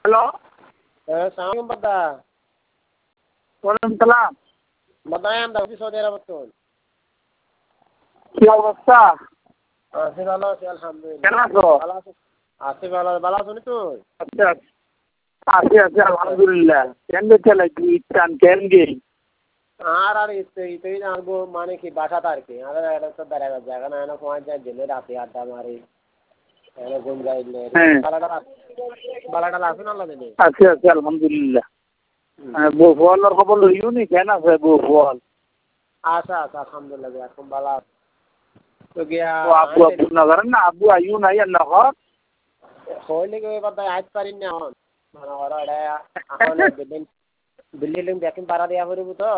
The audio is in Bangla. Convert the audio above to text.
হ্যালো সালাম বাদা ওয়ালাইকুম সালাম। বাদায় আমরা সৌদি আরব তো কি অবস্থা? আছি ভালো আছি আলহামদুলিল্লাহ। কেমন আছো? ভালো আছি আছি ভালো আছো তুই? আচ্ছা আছি আলহামদুলিল্লাহ। কেন দেখতে লাগি ইটান কেন গে? আর ইতেই জানবো মানে কি বাসাতে আর কি আর এটা তো বেড়াবার জায়গা না না পৌঁছ যায় গেলে রাতে আড্ডা মারি এনে ঘুম যাইলে বালাটা লাসুন আল্লাহ দিলে আছি আলহামদুলিল্লাহ। বউ ফলের খবর লইও নি কেন আছে বউ ফল? আচ্ছা আলহামদুলিল্লাহ এখন ভালো তো গিয়া আব্বু না করেন না আব্বু আইও নাই আর নগর হইলে কি এবার আইতে পারি না এখন মানে ওরা এখন বিল্ডিং দেখেন ভাড়া দেওয়া পড়ব তো